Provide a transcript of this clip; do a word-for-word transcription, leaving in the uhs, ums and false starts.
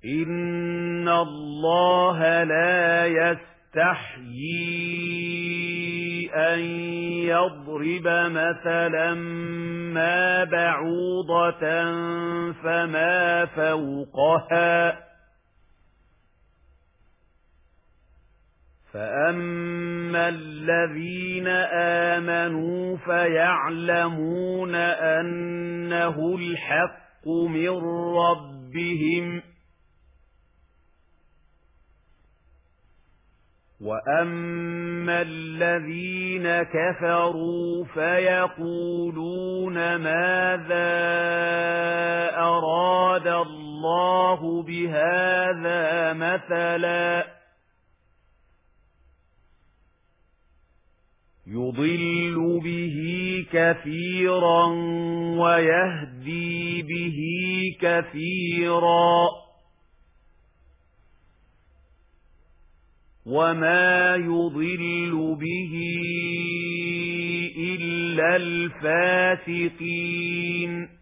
إن الله لا يستحيي أن يضرب مثلا ما بعوضة فما فوقها فأما الذين آمنوا فيعلمون أنه الحق من ربهم وأما الذين كفروا فيقولون ماذا أراد الله بهذا مثلا يضل به كثيرا ويهدي به كثيرا وما يضل به إلا الفاسقين